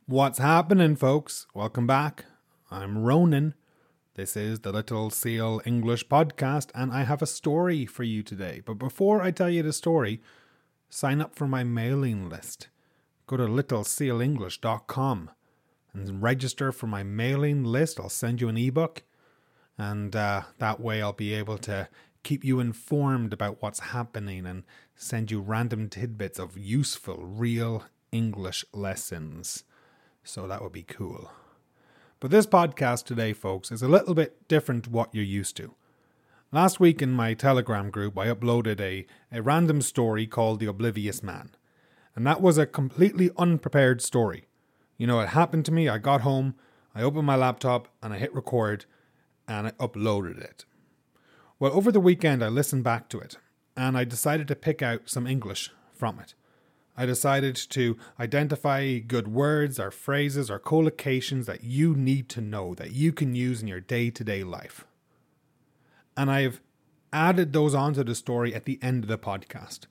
What's happening, folks? Welcome back. I'm Ronan. This is the Little Seal English podcast, and I have a story for you today. But before I tell you the story, sign up for my mailing list. Go to littlesealenglish.com and register for my mailing list. I'll send you an ebook, and that way I'll be able to keep you informed about what's happening and send you random tidbits of useful, real English lessons. So that would be cool. But this podcast today, folks, is a little bit different to what you're used to. Last week in my Telegram group, I uploaded a random story called The Oblivious Man. And that was a completely unprepared story. You know, it happened to me. I got home, I opened my laptop, and I hit record, and I uploaded it. Well, over the weekend, I listened back to it, and I decided to pick out some English from it. I decided to identify good words or phrases or collocations that you need to know, that you can use in your day-to-day life. And I've added those onto the story at the end of the podcast.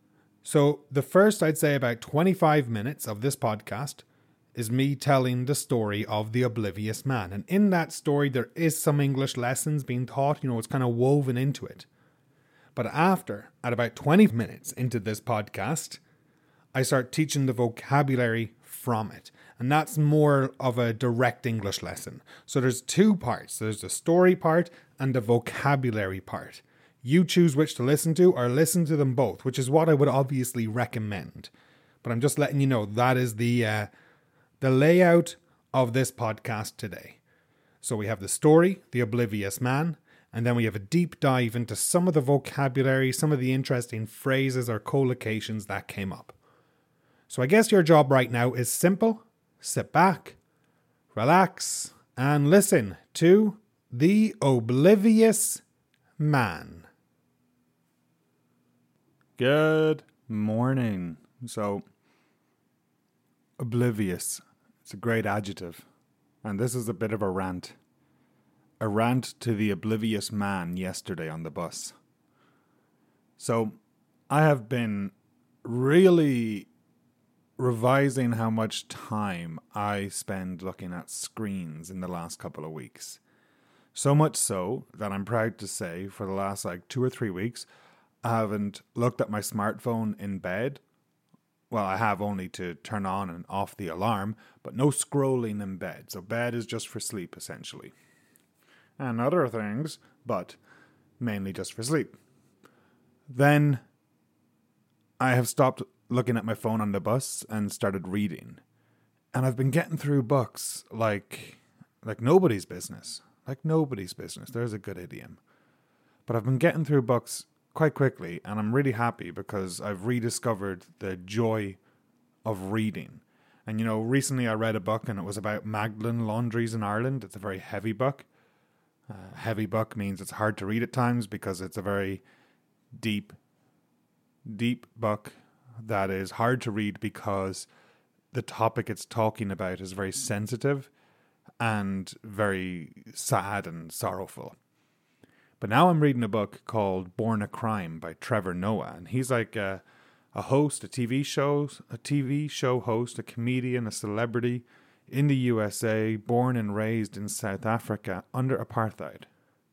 So the first, I'd say about 25 minutes of this podcast is me telling the story of the oblivious man. And in that story, there is some English lessons being taught. You know, it's kind of woven into it. But after, at about 20 minutes into this podcast, I start teaching the vocabulary from it. And that's more of a direct English lesson. So there's two parts. There's the story part and the vocabulary part. You choose which to listen to or listen to them both, which is what I would obviously recommend. But I'm just letting you know that is the layout of this podcast today. So we have the story, The Oblivious Man, and then we have a deep dive into some of the vocabulary, some of the interesting phrases or collocations that came up. So I guess your job right now is simple. Sit back, relax, and listen to The Oblivious Man. Good morning. So, oblivious. It's a great adjective. And this is a bit of a rant. A rant to the oblivious man yesterday on the bus. So, I have been really revising how much time I spend looking at screens in the last couple of weeks. So much so that I'm proud to say for the last 2 or 3 weeks, I haven't looked at my smartphone in bed. Well, I have only to turn on and off the alarm, but no scrolling in bed. So bed is just for sleep, essentially. And other things, but mainly just for sleep. Then I have stopped looking at my phone on the bus and started reading. And I've been getting through books like nobody's business. Like nobody's business. There's a good idiom. But I've been getting through books quite quickly, and I'm really happy because I've rediscovered the joy of reading. And you know, recently I read a book and it was about Magdalen laundries in Ireland. It's a very heavy book. Heavy book means it's hard to read at times because it's a very deep book that is hard to read because the topic it's talking about is very sensitive and very sad and sorrowful. But now I'm reading a book called Born a Crime by Trevor Noah, and he's like a host, a TV show host, a comedian, a celebrity in the USA, born and raised in South Africa under apartheid.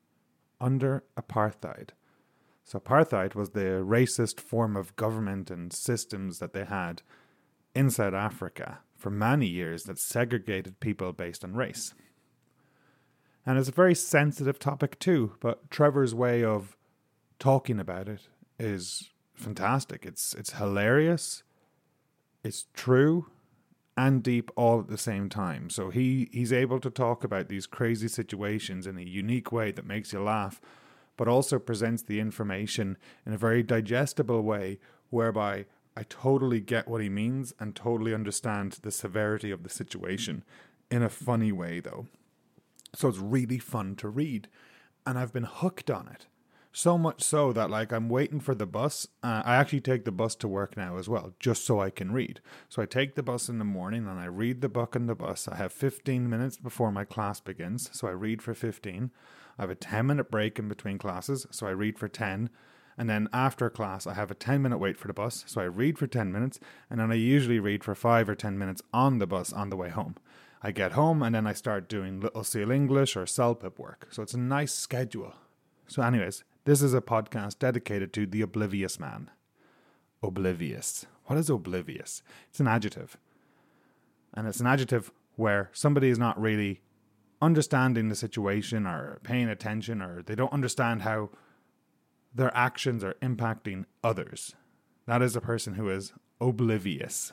So apartheid was the racist form of government and systems that they had in South Africa for many years that segregated people based on race. And it's a very sensitive topic too, but Trevor's way of talking about it is fantastic. It's hilarious, it's true, and deep all at the same time. So he's able to talk about these crazy situations in a unique way that makes you laugh, but also presents the information in a very digestible way whereby I totally get what he means and totally understand the severity of the situation in a funny way though. So it's really fun to read, and I've been hooked on it. So much so that I'm waiting for the bus. I actually take the bus to work now as well, just so I can read. So I take the bus in the morning and I read the book on the bus. I have 15 minutes before my class begins, so I read for 15. I have a 10-minute break in between classes, so I read for 10. And then after class, I have a 10-minute wait for the bus. So I read for 10 minutes, and then I usually read for 5 or 10 minutes on the bus on the way home. I get home, and then I start doing Little Seal English or CELPIP work. So it's a nice schedule. So anyways, this is a podcast dedicated to the oblivious man. Oblivious. What is oblivious? It's an adjective. And it's an adjective where somebody is not really understanding the situation or paying attention, or they don't understand how their actions are impacting others. That is a person who is oblivious.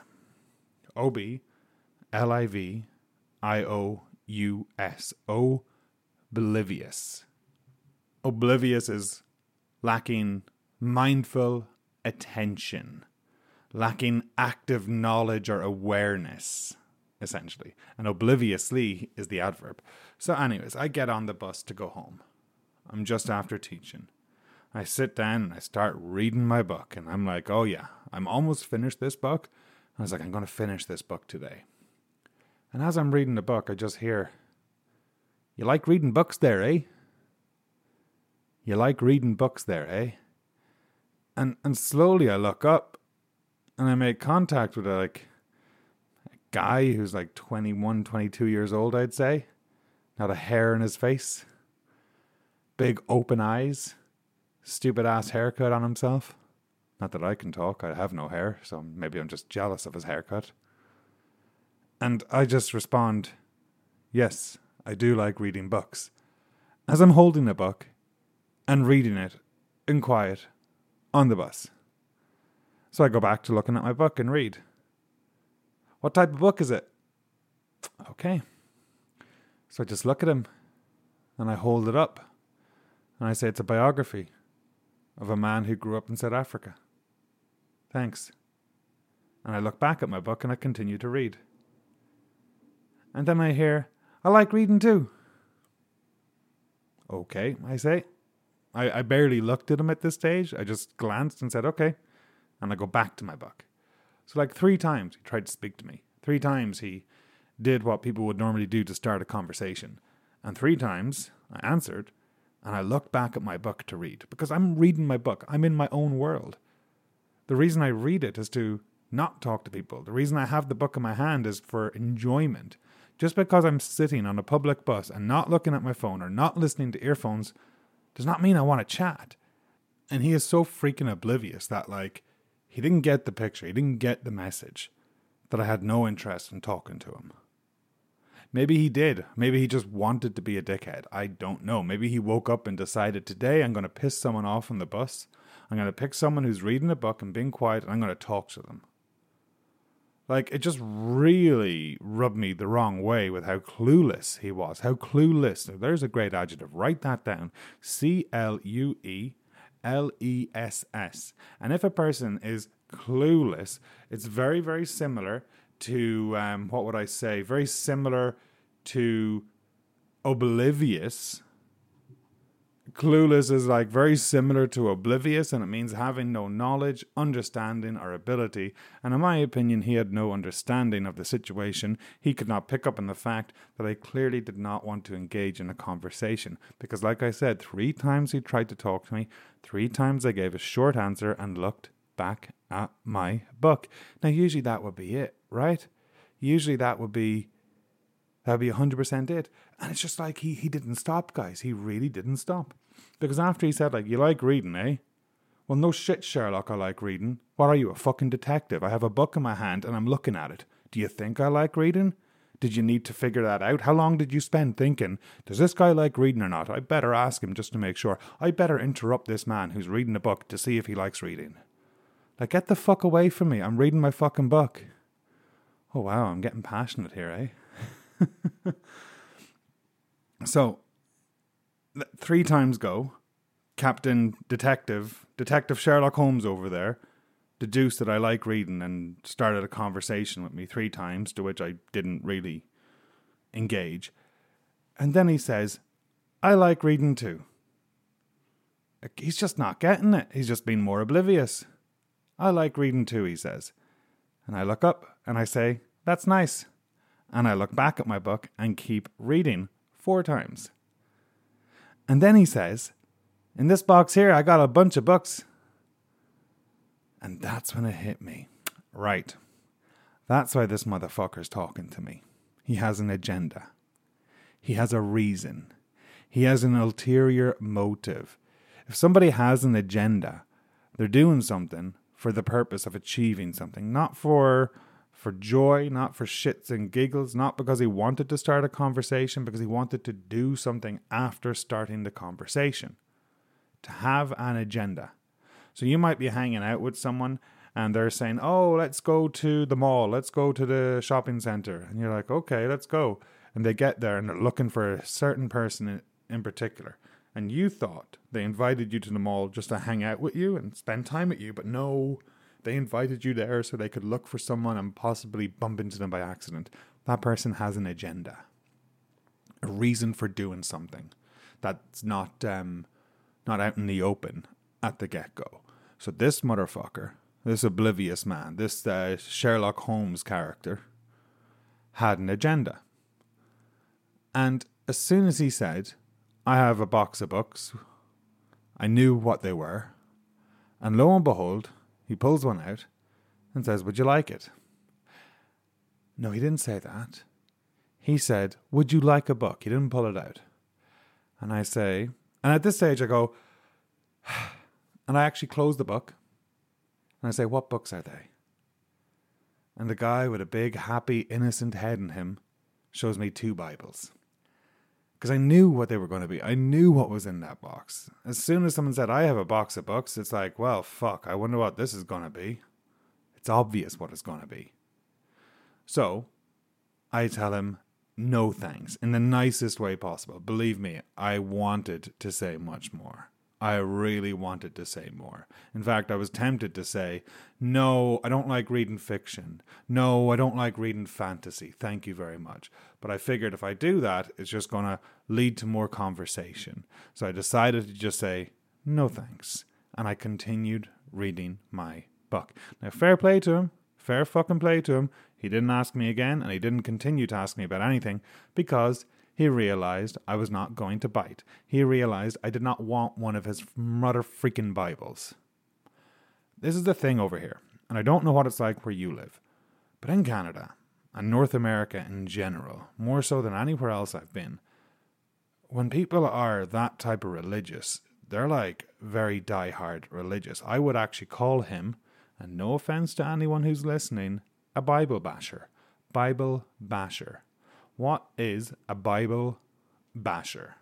O-B-L-I-V-I-O-U-S. Oblivious. Oblivious is lacking mindful attention, lacking active knowledge or awareness, essentially. And obliviously is the adverb. So anyways, I get on the bus to go home. I'm just after teaching. I sit down and I start reading my book, and I'm like, oh yeah, I'm almost finished this book. I was like, I'm going to finish this book today. And as I'm reading the book, I just hear, you like reading books there, eh? You like reading books there, eh? And slowly I look up and I make contact with a guy who's like 21, 22 years old, I'd say. Not a hair in his face. Big open eyes. Stupid ass haircut on himself. Not that I can talk, I have no hair, so maybe I'm just jealous of his haircut. And I just respond, yes, I do like reading books. As I'm holding a book and reading it in quiet on the bus. So I go back to looking at my book and read. What type of book is it? Okay. So I just look at him and I hold it up and I say it's a biography of a man who grew up in South Africa. Thanks. And I look back at my book and I continue to read. And then I hear, I like reading too. Okay, I say. I barely looked at him at this stage. I just glanced and said, okay. And I go back to my book. So 3 times he tried to speak to me. 3 times he did what people would normally do to start a conversation. And 3 times I answered. And I looked back at my book to read. Because I'm reading my book. I'm in my own world. The reason I read it is to not talk to people. The reason I have the book in my hand is for enjoyment. Just because I'm sitting on a public bus and not looking at my phone or not listening to earphones does not mean I want to chat. And he is so freaking oblivious that he didn't get the picture. He didn't get the message that I had no interest in talking to him. Maybe he did. Maybe he just wanted to be a dickhead. I don't know. Maybe he woke up and decided today I'm going to piss someone off on the bus. I'm going to pick someone who's reading a book and being quiet, and I'm going to talk to them. It just really rubbed me the wrong way with how clueless he was. How clueless. There's a great adjective. Write that down. C-L-U-E-L-E-S-S. And if a person is clueless, it's very, very similar to, what would I say? Very similar to oblivious. Clueless is very similar to oblivious, and it means having no knowledge, understanding, or ability. And in my opinion, he had no understanding of the situation. He could not pick up on the fact that I clearly did not want to engage in a conversation. Because like I said, 3 times he tried to talk to me. 3 times I gave a short answer and looked back at my book. Now, usually that would be it, right? Usually that would be 100% it. And it's just he didn't stop, guys. He really didn't stop. Because after he said, you like reading, eh? Well, no shit, Sherlock, I like reading. What are you, a fucking detective? I have a book in my hand and I'm looking at it. Do you think I like reading? Did you need to figure that out? How long did you spend thinking, does this guy like reading or not? I better ask him just to make sure. I better interrupt this man who's reading a book to see if he likes reading. Get the fuck away from me. I'm reading my fucking book. Oh, wow, I'm getting passionate here, eh? So, 3 times go, Captain Detective Sherlock Holmes over there, deduced that I like reading and started a conversation with me 3 times, to which I didn't really engage. And then he says, I like reading too. He's just not getting it. He's just being more oblivious. I like reading too, he says. And I look up and I say, that's nice. And I look back at my book and keep reading 4 times. And then he says, in this box here, I got a bunch of books. And that's when it hit me. Right. That's why this motherfucker's talking to me. He has an agenda. He has a reason. He has an ulterior motive. If somebody has an agenda, they're doing something for the purpose of achieving something, not for joy, not for shits and giggles, not because he wanted to start a conversation, because he wanted to do something after starting the conversation. To have an agenda. So you might be hanging out with someone and they're saying, oh, let's go to the mall, let's go to the shopping center. And you're like, okay, let's go. And they get there and they're looking for a certain person in particular. And you thought they invited you to the mall just to hang out with you and spend time with you. But no, they invited you there so they could look for someone and possibly bump into them by accident. That person has an agenda. A reason for doing something that's not out in the open at the get-go. So this motherfucker, this oblivious man, this Sherlock Holmes character, had an agenda. And as soon as he said, I have a box of books, I knew what they were. And lo and behold, he pulls one out and says, would you like it? No, he didn't say that. He said, would you like a book? He didn't pull it out. And I say, and at this stage I go, and I actually close the book. And I say, what books are they? And the guy with a big, happy, innocent head in him shows me 2 Bibles. Because I knew what they were going to be. I knew what was in that box. As soon as someone said, I have a box of books, it's like, well, fuck, I wonder what this is going to be. It's obvious what it's going to be. So, I tell him, no thanks, in the nicest way possible. Believe me, I wanted to say much more. I really wanted to say more. In fact, I was tempted to say, no, I don't like reading fiction. No, I don't like reading fantasy. Thank you very much. But I figured if I do that, it's just going to lead to more conversation. So I decided to just say, no thanks. And I continued reading my book. Now, fair play to him. Fair fucking play to him. He didn't ask me again, and he didn't continue to ask me about anything because he realized I was not going to bite. He realized I did not want one of his mother freaking Bibles. This is the thing over here, and I don't know what it's like where you live, but in Canada and North America in general, more so than anywhere else I've been, when people are that type of religious, they're like very die-hard religious. I would actually call him, and no offense to anyone who's listening, a Bible basher. Bible basher. What is a Bible basher?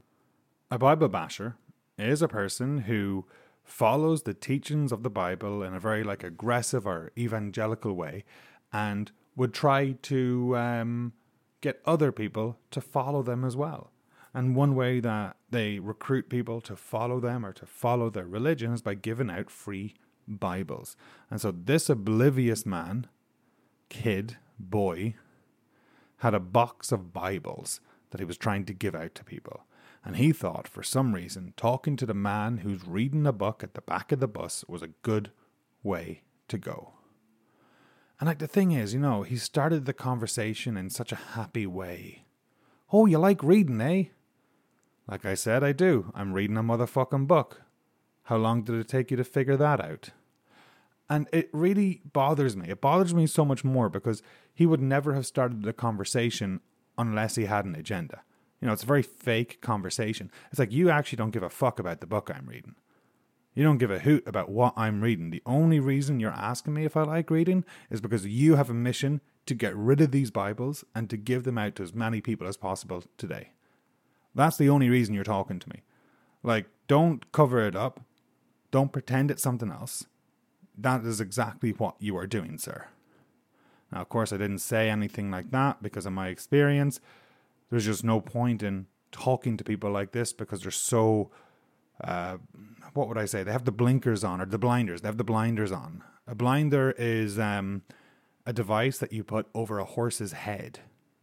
A Bible basher is a person who follows the teachings of the Bible in a very aggressive or evangelical way and would try to get other people to follow them as well. And one way that they recruit people to follow them or to follow their religion is by giving out free Bibles. And so this oblivious man, kid, boy, had a box of Bibles that he was trying to give out to people. And he thought, for some reason, talking to the man who's reading a book at the back of the bus was a good way to go. And the thing is, he started the conversation in such a happy way. Oh, you like reading, eh? Like I said, I do. I'm reading a motherfucking book. How long did it take you to figure that out? And it really bothers me. It bothers me so much more because he would never have started the conversation unless he had an agenda. It's a very fake conversation. It's like you actually don't give a fuck about the book I'm reading. You don't give a hoot about what I'm reading. The only reason you're asking me if I like reading is because you have a mission to get rid of these Bibles and to give them out to as many people as possible today. That's the only reason you're talking to me. Don't cover it up. Don't pretend it's something else. That is exactly what you are doing, sir. Now, of course, I didn't say anything like that because of my experience. There's just no point in talking to people like this because they're so, what would I say? They have the blinkers on, or the blinders. They have the blinders on. A blinder is a device that you put over a horse's head.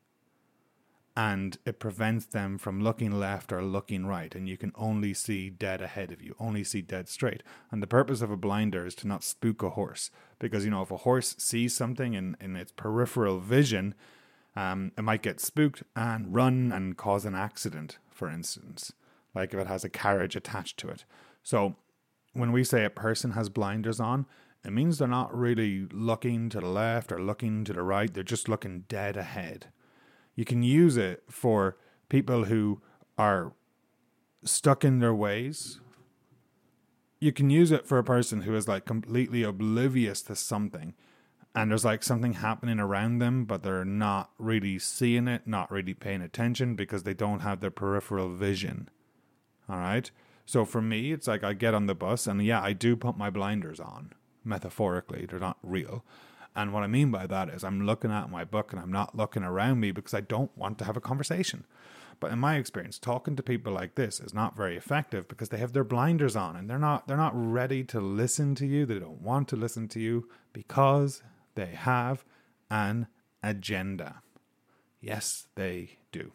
And it prevents them from looking left or looking right. And you can only see dead ahead of you, only see dead straight. And the purpose of a blinder is to not spook a horse. Because, if a horse sees something in its peripheral vision, it might get spooked and run and cause an accident, for instance. Like if it has a carriage attached to it. So when we say a person has blinders on, it means they're not really looking to the left or looking to the right. They're just looking dead ahead. You can use it for people who are stuck in their ways. You can use it for a person who is like completely oblivious to something, and there's like something happening around them, but they're not really seeing it, not really paying attention because they don't have their peripheral vision. All right? So for me, it's like I get on the bus and yeah, I do put my blinders on, metaphorically. They're not real. And what I mean by that is I'm looking at my book and I'm not looking around me because I don't want to have a conversation. But in my experience, talking to people like this is not very effective because they have their blinders on and they're not ready to listen to you. They don't want to listen to you because they have an agenda. Yes, they do.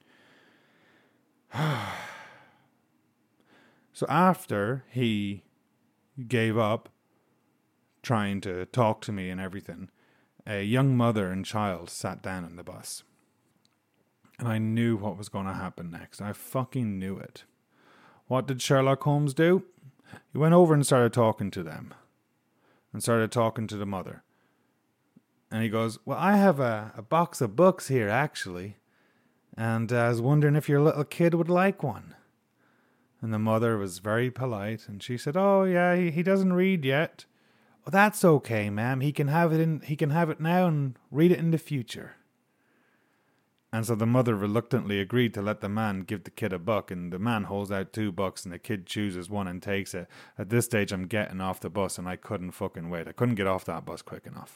So after he gave up trying to talk to me and everything, a young mother and child sat down on the bus. And I knew what was going to happen next. I fucking knew it. What did Sherlock Holmes do? He went over and started talking to them. And started talking to the mother. And he goes, well, I have a box of books here, actually. And I was wondering if your little kid would like one. And the mother was very polite. And she said, oh, yeah, he doesn't read yet. Well, that's okay, ma'am. He can have it now and read it in the future. And so the mother reluctantly agreed to let the man give the kid a book, and the man holds out 2 books, and the kid chooses one and takes it. At this stage, I'm getting off the bus, and I couldn't fucking wait. I couldn't get off that bus quick enough.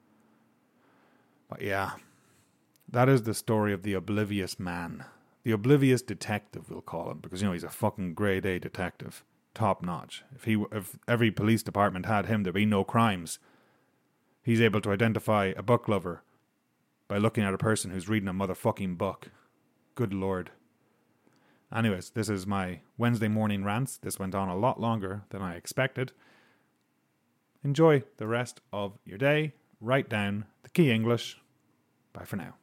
But yeah, that is the story of the oblivious man. The oblivious detective, we'll call him, because, he's a fucking grade A detective. Top notch. If every police department had him, there'd be no crimes. He's able to identify a book lover by looking at a person who's reading a motherfucking book. Good Lord. Anyways, this is my Wednesday morning rants. This went on a lot longer than I expected. Enjoy the rest of your day. Write down the key English. Bye for now.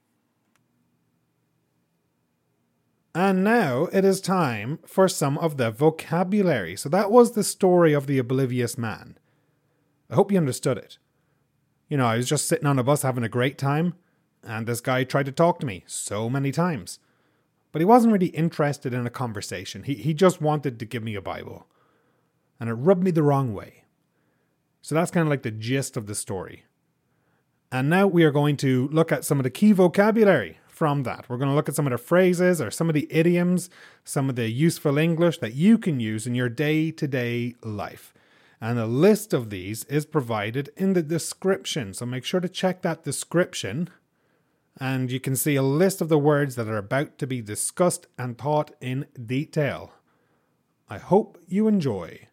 And now it is time for some of the vocabulary. So that was the story of the oblivious man. I hope you understood it. I was just sitting on a bus having a great time, and this guy tried to talk to me so many times. But he wasn't really interested in a conversation. He just wanted to give me a Bible. And it rubbed me the wrong way. So that's kind of like the gist of the story. And now we are going to look at some of the key vocabulary from that. We're going to look at some of the phrases or some of the idioms, some of the useful English that you can use in your day-to-day life. And a list of these is provided in the description. So make sure to check that description. And you can see a list of the words that are about to be discussed and taught in detail. I hope you enjoy.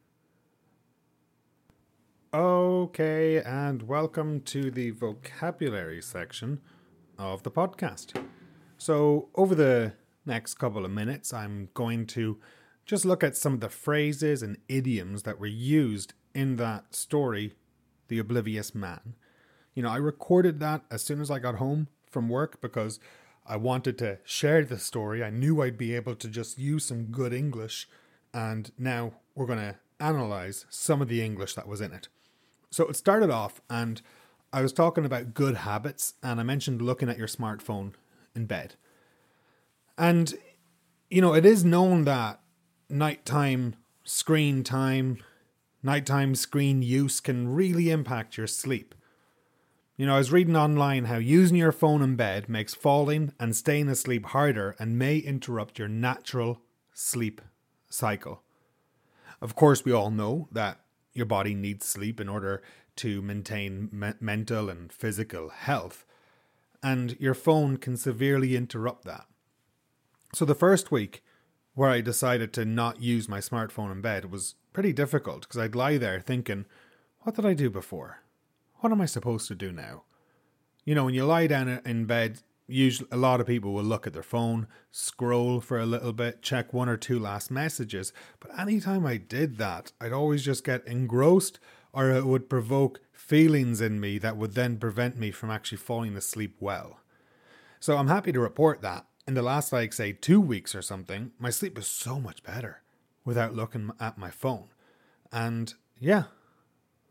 Okay, and welcome to the vocabulary section of the podcast. So over the next couple of minutes, I'm going to just look at some of the phrases and idioms that were used in that story, The Oblivious Man. I recorded that as soon as I got home from work because I wanted to share the story. I knew I'd be able to just use some good English, and now we're going to analyze some of the English that was in it. So it started off, and I was talking about good habits, and I mentioned looking at your smartphone in bed. And, it is known that nighttime screen use can really impact your sleep. I was reading online how using your phone in bed makes falling and staying asleep harder and may interrupt your natural sleep cycle. Of course, we all know that your body needs sleep in order to maintain mental and physical health, and your phone can severely interrupt that. So the first week where I decided to not use my smartphone in bed was pretty difficult because I'd lie there thinking, what did I do before? What am I supposed to do now? When you lie down in bed, usually a lot of people will look at their phone, scroll for a little bit, check 1 or 2 last messages. But anytime I did that, I'd always just get engrossed, or it would provoke feelings in me that would then prevent me from actually falling asleep well. So I'm happy to report that in the last, 2 weeks or something, my sleep is so much better without looking at my phone. And yeah,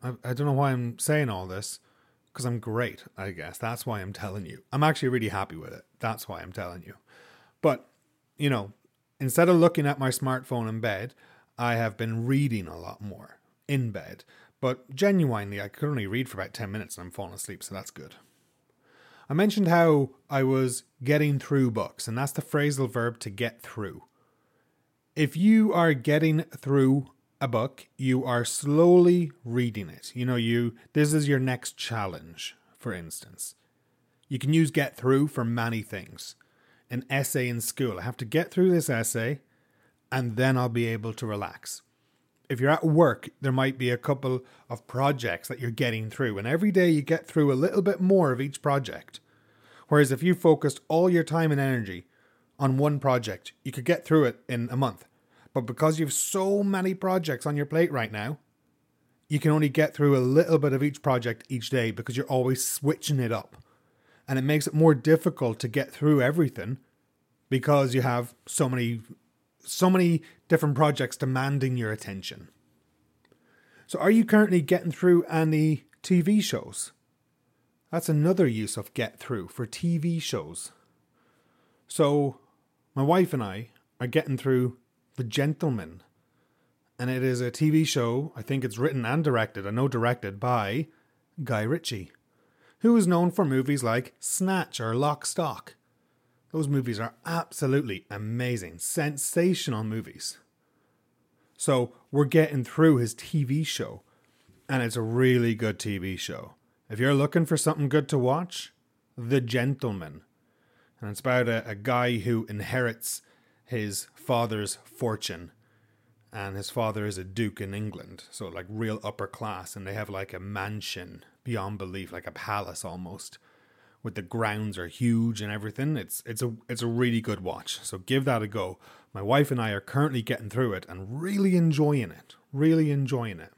I don't know why I'm saying all this, because I'm great, I guess. That's why I'm telling you. I'm actually really happy with it. That's why I'm telling you. But, you know, instead of looking at my smartphone in bed, I have been reading a lot more in bed. But genuinely, I could only read for about 10 minutes and I'm falling asleep, so that's good. I mentioned how I was getting through books, and that's the phrasal verb to get through. If you are getting through a book, you are slowly reading it. This is your next challenge, for instance. You can use get through for many things. An essay in school, I have to get through this essay and then I'll be able to relax. If you're at work, there might be a couple of projects that you're getting through, and every day you get through a little bit more of each project. Whereas if you focused all your time and energy on one project, you could get through it in a month. But because you have so many projects on your plate right now, you can only get through a little bit of each project each day because you're always switching it up. And it makes it more difficult to get through everything because you have so many different projects demanding your attention. So are you currently getting through any TV shows? That's another use of get through for TV shows. So my wife and I are getting through The Gentleman. And it is a TV show, I think it's written and directed, directed by Guy Ritchie, who is known for movies like Snatch or Lock, Stock. Those movies are absolutely amazing, sensational movies. So we're getting through his TV show, and it's a really good TV show. If you're looking for something good to watch, The Gentleman. And it's about a guy who inherits his father's fortune. And his father is a duke in England, so like real upper class. And they have like a mansion beyond belief, like a palace almost. With the grounds are huge and everything. It's a really good watch. So give that a go. My wife and I are currently getting through it and really enjoying it. Really enjoying it.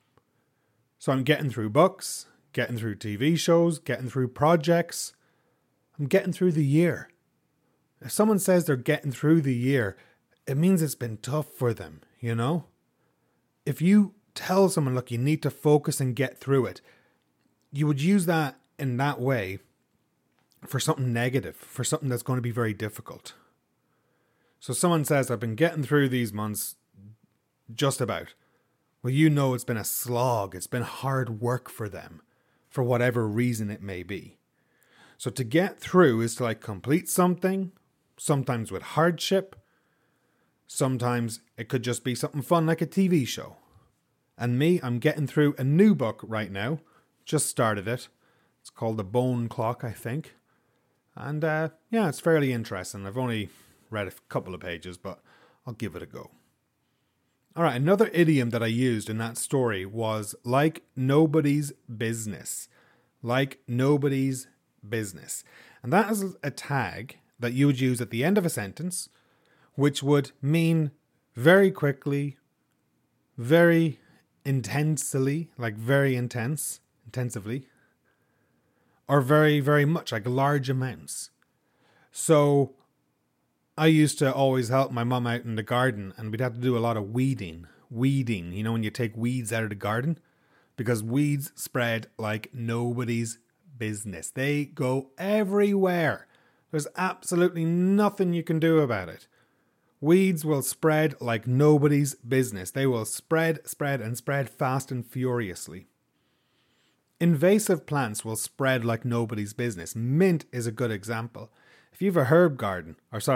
So I'm getting through books, getting through TV shows, getting through projects. I'm getting through the year. If someone says they're getting through the year, it means it's been tough for them, you know? If you tell someone, look, you need to focus and get through it, you would use that in that way for something negative, for something that's going to be very difficult. So someone says, I've been getting through these months just about. Well, you know it's been a slog. It's been hard work for them, for whatever reason it may be. So to get through is to like complete something, sometimes with hardship. Sometimes it could just be something fun like a TV show. And me, I'm getting through a new book right now. Just started it. It's called The Bone Clock, I think. And yeah, it's fairly interesting. I've only read a couple of pages, but I'll give it a go. All right, another idiom that I used in that story was like nobody's business. Like nobody's business. And that is a tag that you would use at the end of a sentence, which would mean very quickly, very intensely, like very intensively, or very, very much, like large amounts. So I used to always help my mum out in the garden, and we'd have to do a lot of weeding, you know, when you take weeds out of the garden, because weeds spread like nobody's business. They go everywhere. There's absolutely nothing you can do about it. Weeds will spread like nobody's business. They will spread and spread fast and furiously. Invasive plants will spread like nobody's business. Mint is a good example. If you have a herb garden,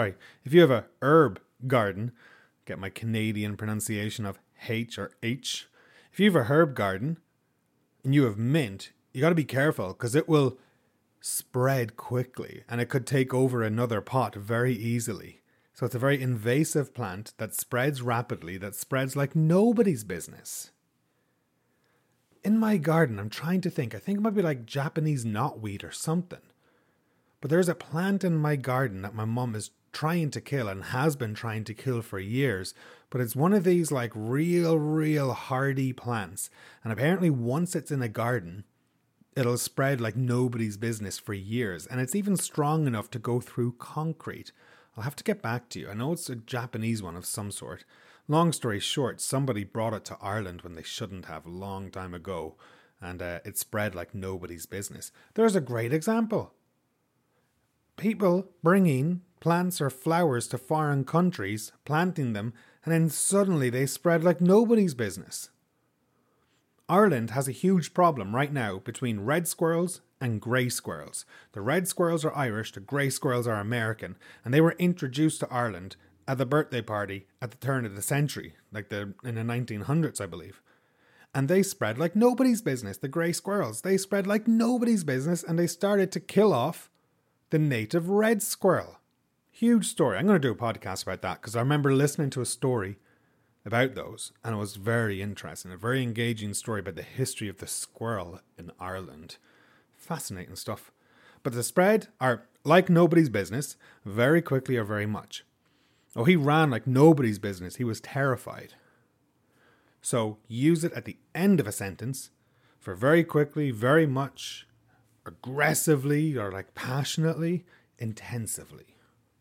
get my Canadian pronunciation of H or H. If you have a herb garden and you have mint, you got to be careful because it will spread quickly and it could take over another pot very easily. So it's a very invasive plant that spreads rapidly, that spreads like nobody's business. In my garden, I'm trying to think. I think it might be like Japanese knotweed or something. But there's a plant in my garden that my mum is trying to kill and has been trying to kill for years. But it's one of these like real hardy plants. And apparently once it's in a garden, it'll spread like nobody's business for years. And it's even strong enough to go through concrete. I'll have to get back to you. I know it's a Japanese one of some sort. Long story short, somebody brought it to Ireland when they shouldn't have, a long time ago, and it spread like nobody's business. There's a great example. People bringing plants or flowers to foreign countries, planting them, and then suddenly they spread like nobody's business. Ireland has a huge problem right now between red squirrels and grey squirrels. The red squirrels are Irish, the grey squirrels are American, and they were introduced to Ireland at the birthday party at the turn of the century, in the 1900s, I believe. And they spread like nobody's business, the grey squirrels. They spread like nobody's business, and they started to kill off the native red squirrel. Huge story. I'm going to do a podcast about that because I remember listening to a story about those, and it was very interesting, a very engaging story about the history of the squirrel in Ireland. Fascinating stuff. But the spread are like nobody's business, very quickly or very much. Oh, he ran like nobody's business. He was terrified. So use it at the end of a sentence for very quickly, very much, aggressively, or like passionately, intensively.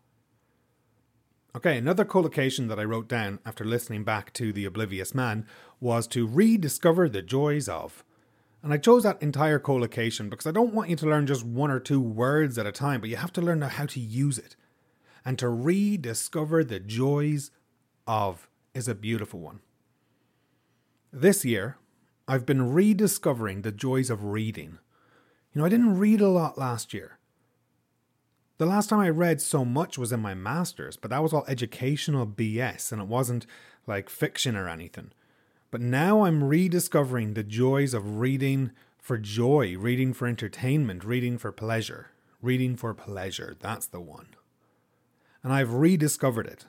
Okay, another collocation that I wrote down after listening back to The Oblivious Man was to rediscover the joys of. And I chose that entire collocation because I don't want you to learn just one or two words at a time, but you have to learn how to use it. And to rediscover the joys of is a beautiful one. This year, I've been rediscovering the joys of reading. I didn't read a lot last year. The last time I read so much was in my master's, but that was all educational BS and it wasn't like fiction or anything. But now I'm rediscovering the joys of reading for joy, reading for entertainment, reading for pleasure. Reading for pleasure, that's the one. And I've rediscovered it.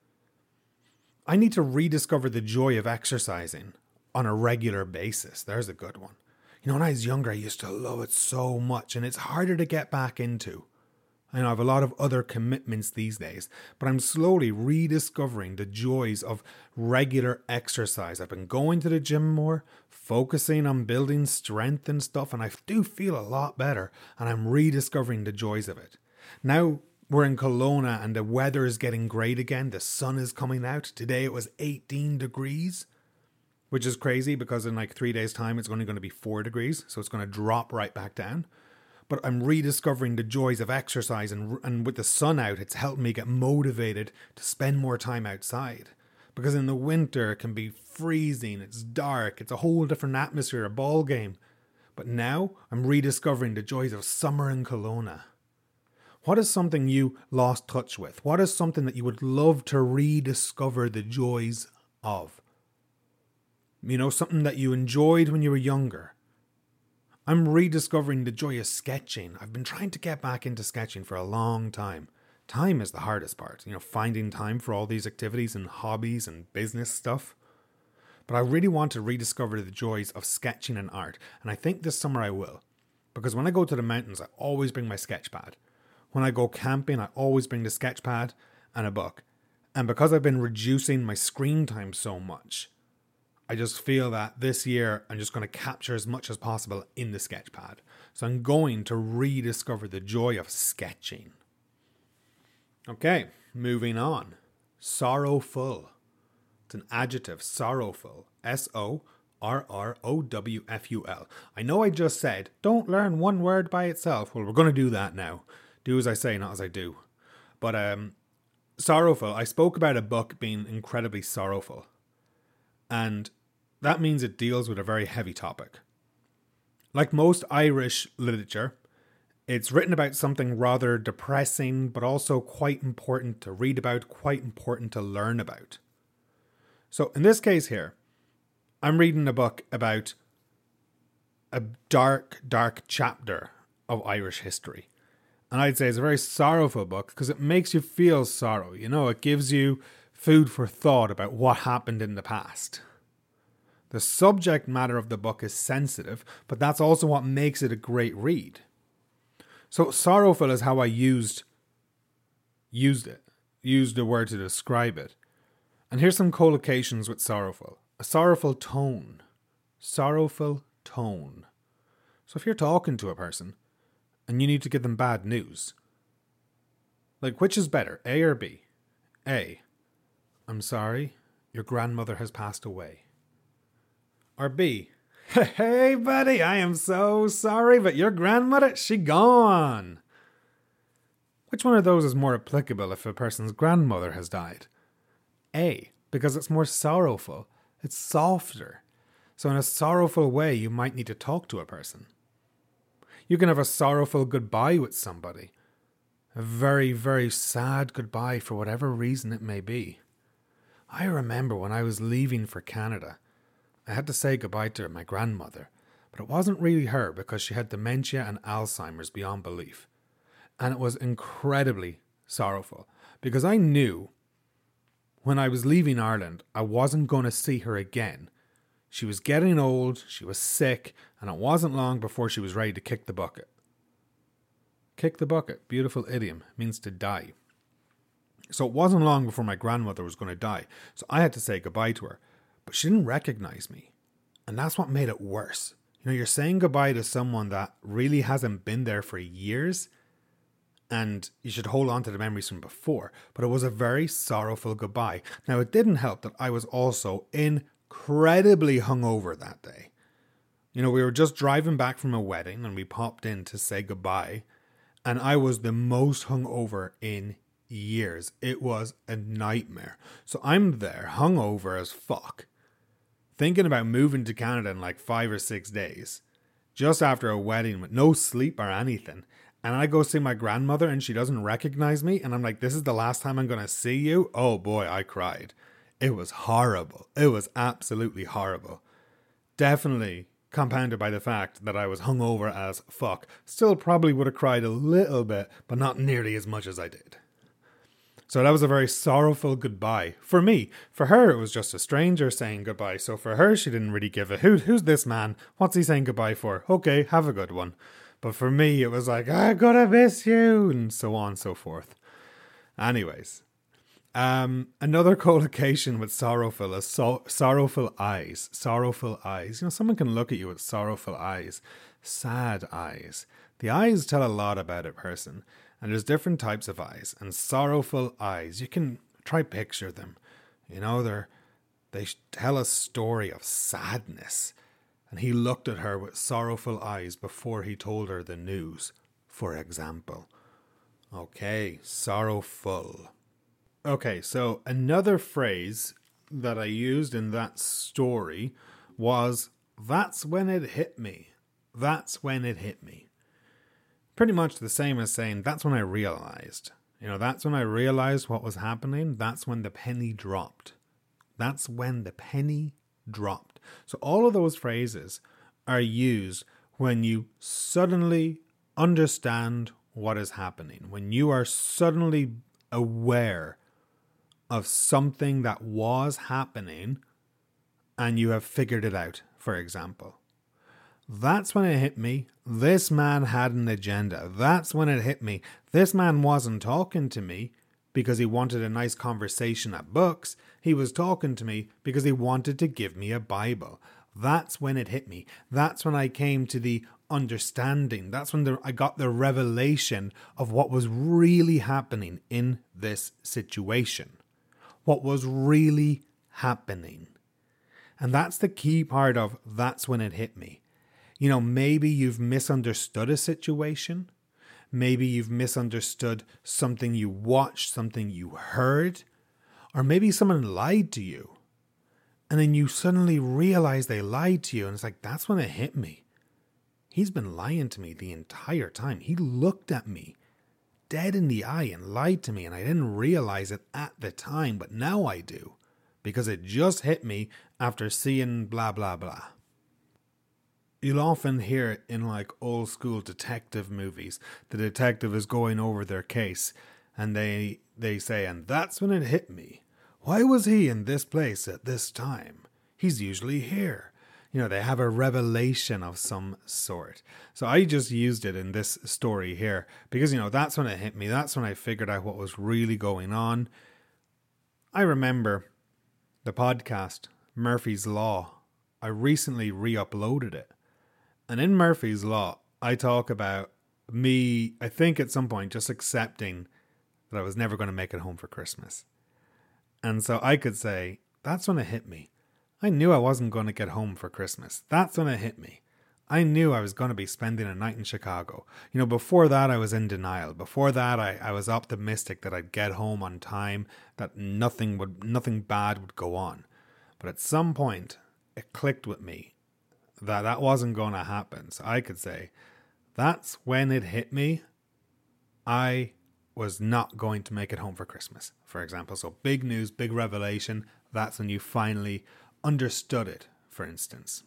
I need to rediscover the joy of exercising on a regular basis. There's a good one. When I was younger, I used to love it so much, and it's harder to get back into. I have a lot of other commitments these days, but I'm slowly rediscovering the joys of regular exercise. I've been going to the gym more, focusing on building strength and stuff, and I do feel a lot better, and I'm rediscovering the joys of it. Now, we're in Kelowna and the weather is getting great again. The sun is coming out. Today it was 18 degrees, which is crazy because in like 3 days' time it's only going to be 4 degrees. So it's going to drop right back down. But I'm rediscovering the joys of exercise, and with the sun out, it's helped me get motivated to spend more time outside. Because in the winter it can be freezing, it's dark, it's a whole different atmosphere, a ball game. But now I'm rediscovering the joys of summer in Kelowna. What is something you lost touch with? What is something that you would love to rediscover the joys of? Something that you enjoyed when you were younger. I'm rediscovering the joy of sketching. I've been trying to get back into sketching for a long time. Time is the hardest part, finding time for all these activities and hobbies and business stuff. But I really want to rediscover the joys of sketching and art. And I think this summer I will. Because when I go to the mountains, I always bring my sketch pad. When I go camping, I always bring the sketch pad and a book. And because I've been reducing my screen time so much, I just feel that this year I'm just going to capture as much as possible in the sketch pad. So I'm going to rediscover the joy of sketching. Okay, moving on. Sorrowful. It's an adjective, sorrowful. S-O-R-R-O-W-F-U-L. I know I just said, don't learn one word by itself. Well, we're going to do that now. Do as I say, not as I do. But sorrowful, I spoke about a book being incredibly sorrowful. And that means it deals with a very heavy topic. Like most Irish literature, it's written about something rather depressing, but also quite important to read about, quite important to learn about. So in this case here, I'm reading a book about a dark, dark chapter of Irish history. And I'd say it's a very sorrowful book because it makes you feel sorrow. It gives you food for thought about what happened in the past. The subject matter of the book is sensitive, but that's also what makes it a great read. So sorrowful is how I used the word to describe it. And here's some collocations with sorrowful. A sorrowful tone. Sorrowful tone. So if you're talking to a person and you need to give them bad news, like which is better, A or B? A, I'm sorry, your grandmother has passed away. Or B, hey buddy, I am so sorry, but your grandmother, she gone. Which one of those is more applicable if a person's grandmother has died? A, because it's more sorrowful. It's softer. So in a sorrowful way, you might need to talk to a person. You can have a sorrowful goodbye with somebody. A very, very sad goodbye for whatever reason it may be. I remember when I was leaving for Canada, I had to say goodbye to my grandmother, but it wasn't really her because she had dementia and Alzheimer's beyond belief. And it was incredibly sorrowful because I knew when I was leaving Ireland, I wasn't going to see her again. She was getting old, she was sick, and it wasn't long before she was ready to kick the bucket. Kick the bucket, beautiful idiom, means to die. So it wasn't long before my grandmother was going to die, so I had to say goodbye to her. But she didn't recognize me, and that's what made it worse. You know, you're saying goodbye to someone that really hasn't been there for years, and you should hold on to the memories from before, but it was a very sorrowful goodbye. Now, it didn't help that I was also incredibly hungover that day. You know, we were just driving back from a wedding and we popped in to say goodbye, and I was the most hungover in years. It was a nightmare. So I'm there, hungover as fuck, thinking about moving to Canada in like 5 or 6 days, just after a wedding with no sleep or anything. And I go see my grandmother and she doesn't recognize me. And I'm like, this is the last time I'm going to see you. Oh boy, I cried. It was horrible. It was absolutely horrible. Definitely compounded by the fact that I was hungover as fuck. Still probably would have cried a little bit, but not nearly as much as I did. So that was a very sorrowful goodbye. For me, for her, it was just a stranger saying goodbye. So for her, she didn't really give a hoot. Who's this man? What's he saying goodbye for? Okay, have a good one. But for me, it was like, I'm gonna miss you, and so on and so forth. Anyways, another collocation with sorrowful is sorrowful eyes. Sorrowful eyes. You know, someone can look at you with sorrowful eyes. Sad eyes. The eyes tell a lot about a person. And there's different types of eyes. And sorrowful eyes, you can try picture them. You know, they tell a story of sadness. And he looked at her with sorrowful eyes before he told her the news, for example. Okay, sorrowful. Okay, so another phrase that I used in that story was, that's when it hit me. That's when it hit me. Pretty much the same as saying, that's when I realized. You know, that's when I realized what was happening. That's when the penny dropped. That's when the penny dropped. So all of those phrases are used when you suddenly understand what is happening. When you are suddenly aware of something that was happening and you have figured it out, for example. That's when it hit me. This man had an agenda. That's when it hit me. This man wasn't talking to me because he wanted a nice conversation at books. He was talking to me because he wanted to give me a Bible. That's when it hit me. That's when I came to the understanding. That's when I got the revelation of what was really happening in this situation. What was really happening. And that's the key part of that's when it hit me. You know, maybe you've misunderstood a situation. Maybe you've misunderstood something you watched, something you heard. Or maybe someone lied to you. And then you suddenly realize they lied to you. And it's like, that's when it hit me. He's been lying to me the entire time. He looked at me dead in the eye and lied to me. And I didn't realize it at the time. But now I do. Because it just hit me after seeing blah, blah, blah. You'll often hear it in like old school detective movies. The detective is going over their case and they say, and that's when it hit me. Why was he in this place at this time? He's usually here. You know, they have a revelation of some sort. So I just used it in this story here because, you know, that's when it hit me. That's when I figured out what was really going on. I remember the podcast, Murphy's Law. I recently re-uploaded it. And in Murphy's Law, I talk about me, I think at some point, just accepting that I was never going to make it home for Christmas. And so I could say, that's when it hit me. I knew I wasn't going to get home for Christmas. That's when it hit me. I knew I was going to be spending a night in Chicago. Before that, I was in denial. Before that, I was optimistic that I'd get home on time, that nothing bad would go on. But at some point, it clicked with me that wasn't going to happen. So I could say, that's when it hit me. I was not going to make it home for Christmas, for example. So big news, big revelation. That's when you finally understood it, for instance.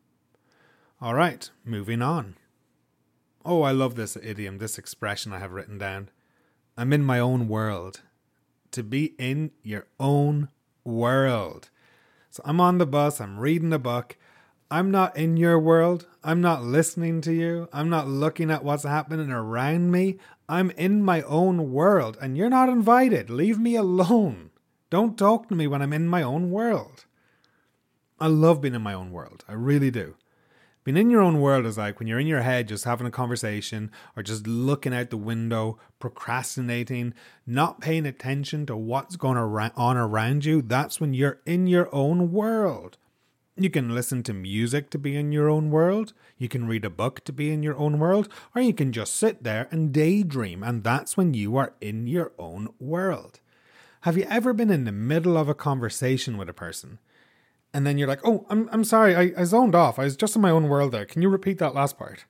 All right, moving on. Oh, I love this idiom, this expression I have written down. I'm in my own world. To be in your own world. So I'm on the bus, I'm reading a book. I'm not in your world. I'm not listening to you. I'm not looking at what's happening around me. I'm in my own world, and you're not invited. Leave me alone. Don't talk to me when I'm in my own world. I love being in my own world. I really do. Being in your own world is like when you're in your head just having a conversation or just looking out the window, procrastinating, not paying attention to what's going on around you. That's when you're in your own world. You can listen to music to be in your own world. You can read a book to be in your own world. Or you can just sit there and daydream. And that's when you are in your own world. Have you ever been in the middle of a conversation with a person? And then you're like, oh, I'm sorry, I zoned off. I was just in my own world there. Can you repeat that last part?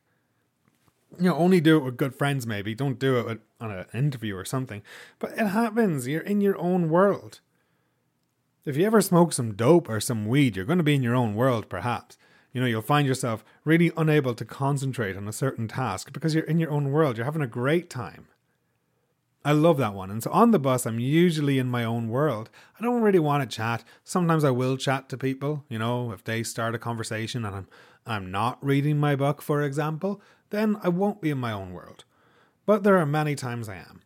Only do it with good friends maybe. Don't do it on an interview or something. But it happens. You're in your own world. If you ever smoke some dope or some weed, you're going to be in your own world perhaps. You'll find yourself really unable to concentrate on a certain task because you're in your own world. You're having a great time. I love that one. And so on the bus, I'm usually in my own world. I don't really want to chat. Sometimes I will chat to people, if they start a conversation and I'm not reading my book, for example, then I won't be in my own world. But there are many times I am.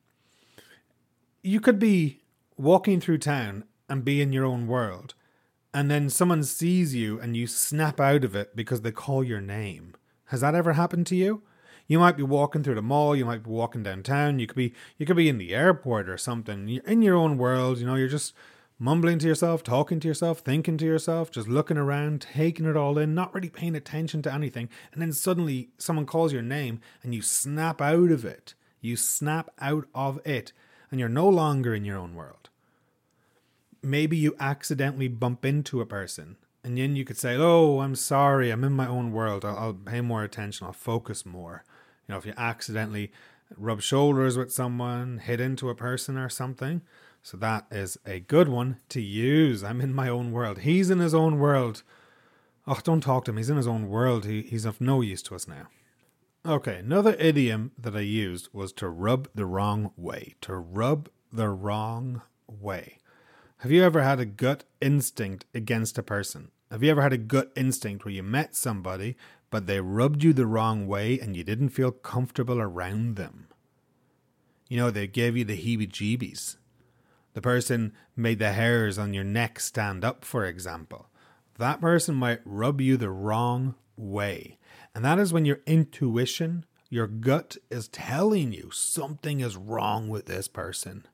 You could be walking through town and be in your own world, and then someone sees you and you snap out of it because they call your name. Has that ever happened to you? You might be walking through the mall, you might be walking downtown, you could be in the airport or something. You're in your own world, you're just mumbling to yourself, talking to yourself, thinking to yourself, just looking around, taking it all in, not really paying attention to anything. And then suddenly someone calls your name and you snap out of it. You snap out of it and you're no longer in your own world. Maybe you accidentally bump into a person and then you could say, oh, I'm sorry, I'm in my own world. I'll pay more attention. I'll focus more. If you accidentally rub shoulders with someone, hit into a person or something. So that is a good one to use. I'm in my own world. He's in his own world. Oh, don't talk to him. He's in his own world. He's of no use to us now. Okay, another idiom that I used was to rub the wrong way. To rub the wrong way. Have you ever had a gut instinct against a person? Have you ever had a gut instinct where you met somebody, but they rubbed you the wrong way and you didn't feel comfortable around them? They gave you the heebie-jeebies. The person made the hairs on your neck stand up, for example. That person might rub you the wrong way. And that is when your intuition, your gut is telling you something is wrong with this person.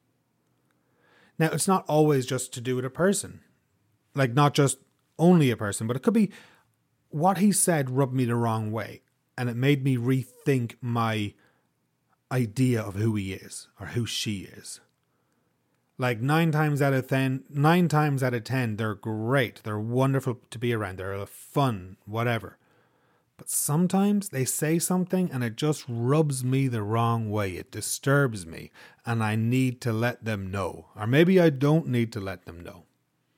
Now, it's not always just to do with a person. Like, not just only a person, but it could be what he said rubbed me the wrong way. And it made me rethink my idea of who he is or who she is. Like 9 times out of 10, they're great. They're wonderful to be around. They're fun, whatever. But sometimes they say something and it just rubs me the wrong way. It disturbs me and I need to let them know. Or maybe I don't need to let them know.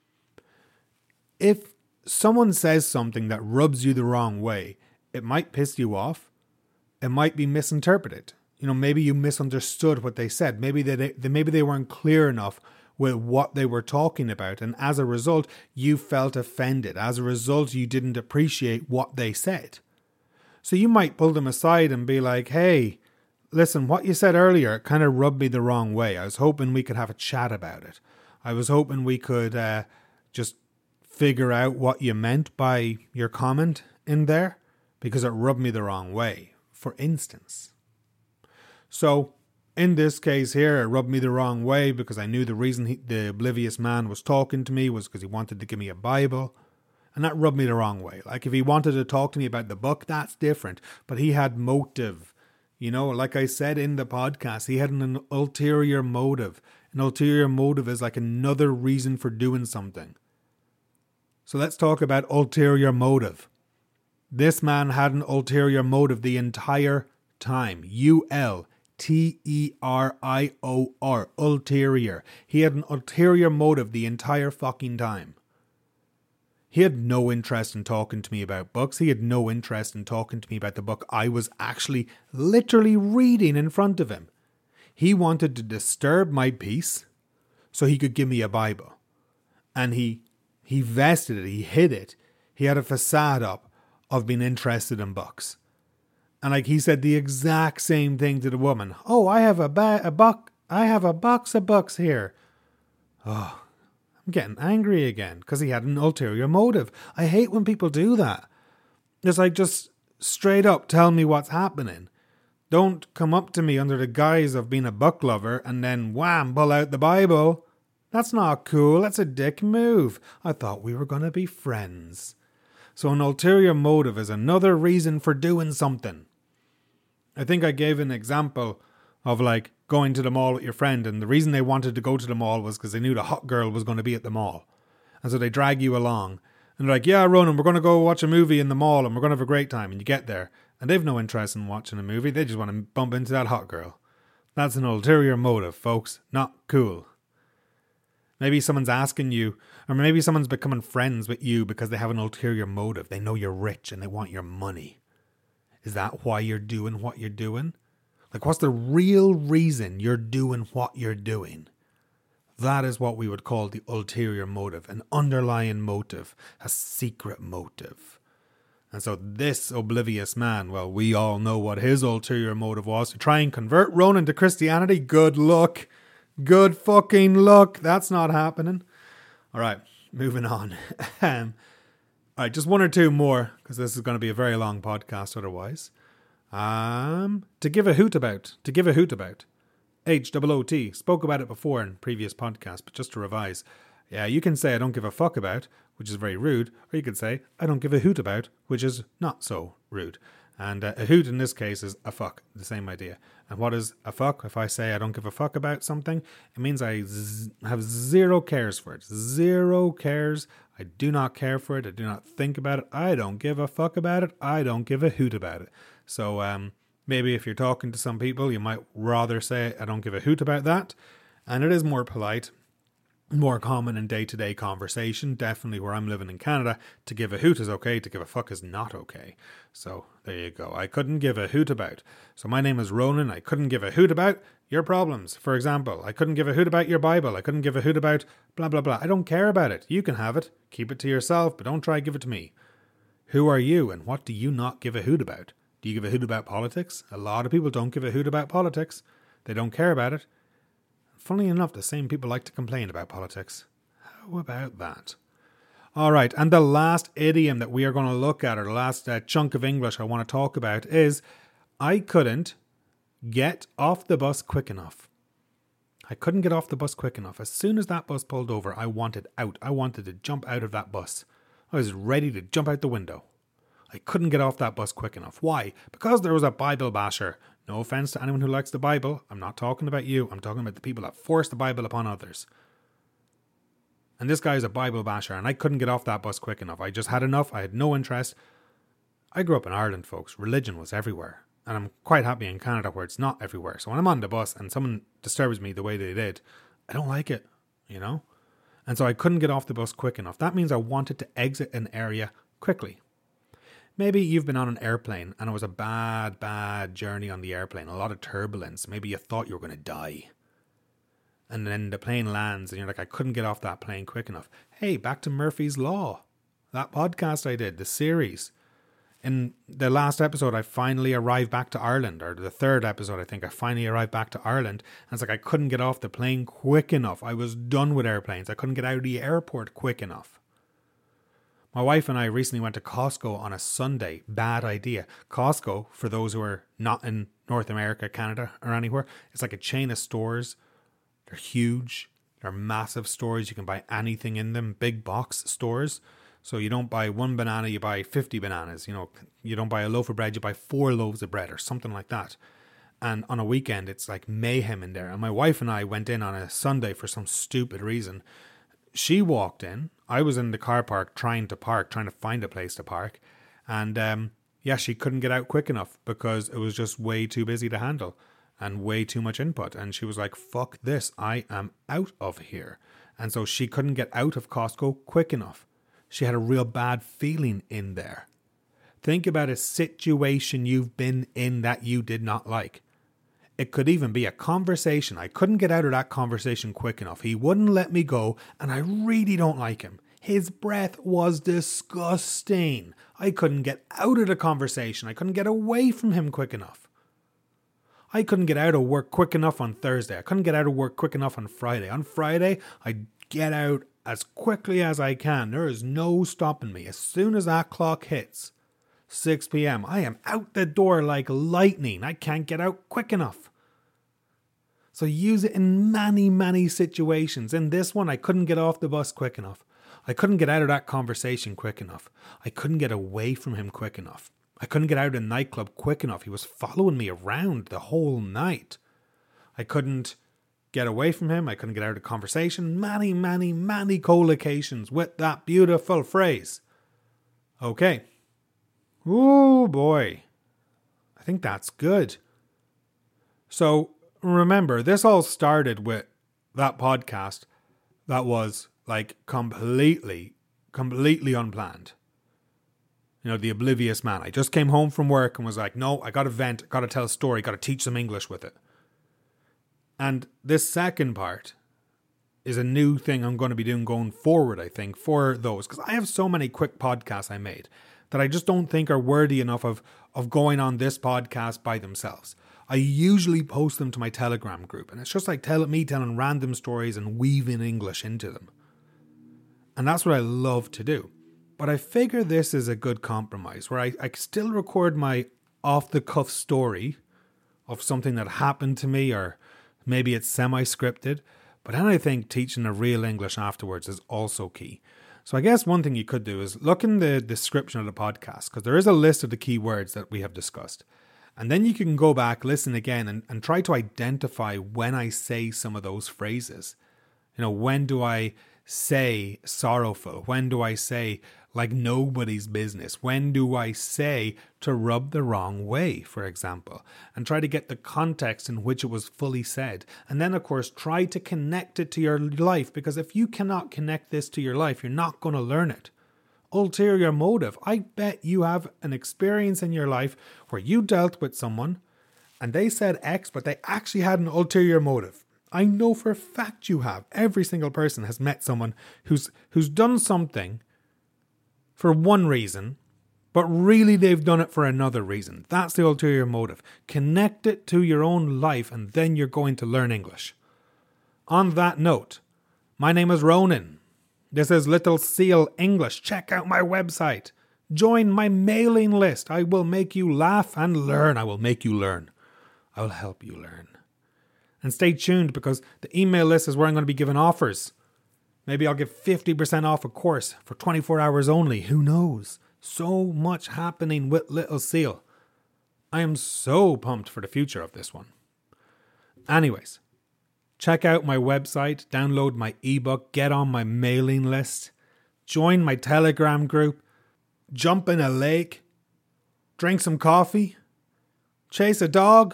If someone says something that rubs you the wrong way, it might piss you off. It might be misinterpreted. Maybe you misunderstood what they said. Maybe they weren't clear enough with what they were talking about. And as a result, you felt offended. As a result, you didn't appreciate what they said. So you might pull them aside and be like, hey, listen, what you said earlier kind of rubbed me the wrong way. I was hoping we could have a chat about it. I was hoping we could just figure out what you meant by your comment in there because it rubbed me the wrong way, for instance. So in this case here, it rubbed me the wrong way because I knew the reason the oblivious man was talking to me was because he wanted to give me a Bible. And that rubbed me the wrong way. Like, if he wanted to talk to me about the book, that's different. But he had motive. You know, like I said in the podcast, he had an ulterior motive. An ulterior motive is like another reason for doing something. So let's talk about ulterior motive. This man had an ulterior motive the entire time. ULTERIOR. Ulterior. He had an ulterior motive the entire fucking time. He had no interest in talking to me about books. He had no interest in talking to me about the book I was actually literally reading in front of him. He wanted to disturb my peace so he could give me a Bible. And he vested it. He hid it. He had a facade up of being interested in books. And like he said the exact same thing to the woman. Oh, I have a box of books here. Oh, I'm getting angry again because he had an ulterior motive. I hate when people do that. It's like, just straight up tell me what's happening. Don't come up to me under the guise of being a book lover and then wham, pull out the Bible. That's not cool. That's a dick move. I thought we were going to be friends. So an ulterior motive is another reason for doing something. I think I gave an example of like going to the mall with your friend, and the reason they wanted to go to the mall was because they knew the hot girl was going to be at the mall. And so they drag you along. And they're like, yeah, Ronan, we're going to go watch a movie in the mall and we're going to have a great time. And you get there and they've no interest in watching a movie. They just want to bump into that hot girl. That's an ulterior motive, folks. Not cool. Maybe someone's asking you, or maybe someone's becoming friends with you because they have an ulterior motive. They know you're rich and they want your money. Is that why you're doing what you're doing? Like, what's the real reason you're doing what you're doing? That is what we would call the ulterior motive, an underlying motive, a secret motive. And so this oblivious man, well, we all know what his ulterior motive was, to try and convert Ronan to Christianity. Good luck. Good fucking luck. That's not happening. All right, moving on. All right, just one or two more, because this is going to be a very long podcast otherwise. To give a hoot about. HOOT. Spoke about it before in previous podcasts, but just to revise. Yeah, you can say I don't give a fuck about, which is very rude, or you could say I don't give a hoot about, which is not so rude. And a hoot in this case is a fuck, the same idea. And what is a fuck? If I say I don't give a fuck about something, it means I have zero cares for it. Zero cares. I do not care for it. I do not think about it. I don't give a fuck about it. I don't give a hoot about it. So maybe if you're talking to some people, you might rather say I don't give a hoot about that. And it is more polite, more common in day-to-day conversation. Definitely where I'm living in Canada, to give a hoot is okay, to give a fuck is not okay. So there you go. I couldn't give a hoot about. So my name is Ronan. I couldn't give a hoot about your problems. For example, I couldn't give a hoot about your Bible. I couldn't give a hoot about blah, blah, blah. I don't care about it. You can have it. Keep it to yourself, but don't try to give it to me. Who are you and what do you not give a hoot about? Do you give a hoot about politics? A lot of people don't give a hoot about politics. They don't care about it. Funnily enough, the same people like to complain about politics. How about that? All right, and the last idiom that we are going to look at, or the last chunk of English I want to talk about, is I couldn't get off the bus quick enough. I couldn't get off the bus quick enough. As soon as that bus pulled over, I wanted out. I wanted to jump out of that bus. I was ready to jump out the window. I couldn't get off that bus quick enough. Why? Because there was a Bible basher. No offense to anyone who likes the Bible. I'm not talking about you. I'm talking about the people that force the Bible upon others. And this guy is a Bible basher, and I couldn't get off that bus quick enough. I just had enough. I had no interest. I grew up in Ireland, folks. Religion was everywhere. And I'm quite happy in Canada where it's not everywhere. So when I'm on the bus and someone disturbs me the way they did, I don't like it, you know? And so I couldn't get off the bus quick enough. That means I wanted to exit an area quickly. Maybe you've been on an airplane and it was a bad journey on the airplane. A lot of turbulence. Maybe you thought you were going to die. And then the plane lands and you're like, I couldn't get off that plane quick enough. Hey, back to Murphy's Law. That podcast I did, the series. In the last episode, I finally arrived back to Ireland. Or the third episode, I think, I finally arrived back to Ireland. And it's like I couldn't get off the plane quick enough. I was done with airplanes. I couldn't get out of the airport quick enough. My wife and I recently went to Costco on a Sunday. Bad idea. Costco, for those who are not in North America, Canada, or anywhere, it's like a chain of stores. They're huge. They're massive stores. You can buy anything in them. Big box stores. So you don't buy one banana, you buy 50 bananas. You know, you don't buy a loaf of bread, you buy 4 loaves of bread or something like that. And on a weekend, it's like mayhem in there. And my wife and I went in on a Sunday for some stupid reason. She walked in. I was in the car park trying to find a place to park. And she couldn't get out quick enough because it was just way too busy to handle and way too much input. And she was like, fuck this, I am out of here. And so she couldn't get out of Costco quick enough. She had a real bad feeling in there. Think about a situation you've been in that you did not like. It could even be a conversation. I couldn't get out of that conversation quick enough. He wouldn't let me go, and I really don't like him. His breath was disgusting. I couldn't get out of the conversation. I couldn't get away from him quick enough. I couldn't get out of work quick enough on Thursday. I couldn't get out of work quick enough on Friday. On Friday, I get out as quickly as I can. There is no stopping me. As soon as that clock hits 6 p.m., I am out the door like lightning. I can't get out quick enough. So use it in many, many situations. In this one, I couldn't get off the bus quick enough. I couldn't get out of that conversation quick enough. I couldn't get away from him quick enough. I couldn't get out of the nightclub quick enough. He was following me around the whole night. I couldn't get away from him. I couldn't get out of the conversation. Many, many, many collocations with that beautiful phrase. Okay. Oh boy. I think that's good. So remember, this all started with that podcast that was like completely unplanned. You know, The Oblivious Man. I just came home from work and was like, no, I got to vent, got to tell a story, got to teach some English with it. And this second part is a new thing I'm going to be doing going forward, I think, for those. Because I have so many quick podcasts I made that I just don't think are worthy enough of going on this podcast by themselves. I usually post them to my Telegram group. And it's just like me telling random stories and weaving English into them. And that's what I love to do. But I figure this is a good compromise where I still record my off-the-cuff story of something that happened to me, or maybe it's semi-scripted. But then I think teaching a real English afterwards is also key. So I guess one thing you could do is look in the description of the podcast, because there is a list of the key words that we have discussed. And then you can go back, listen again, and try to identify when I say some of those phrases. You know, when do I say sorrowful? When do I say like nobody's business? When do I say to rub the wrong way, for example? And try to get the context in which it was fully said. And then, of course, try to connect it to your life, because if you cannot connect this to your life, you're not going to learn it. Ulterior motive. I bet you have an experience in your life where you dealt with someone and they said X, but they actually had an ulterior motive. I know for a fact you have. Every single person has met someone who's done something for one reason, but really they've done it for another reason. That's the ulterior motive. Connect it to your own life and then you're going to learn English. On that note, my name is Ronan. This is Little Seal English. Check out my website. Join my mailing list. I will make you laugh and learn. I will make you learn. I will help you learn. And stay tuned, because the email list is where I'm going to be giving offers. Maybe I'll give 50% off a course for 24 hours only. Who knows? So much happening with Little Seal. I am so pumped for the future of this one. Anyways, check out my website, download my ebook, get on my mailing list, join my Telegram group, jump in a lake, drink some coffee, chase a dog,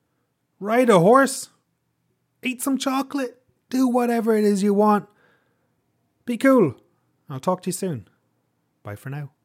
ride a horse, eat some chocolate, do whatever it is you want. Be cool. I'll talk to you soon. Bye for now.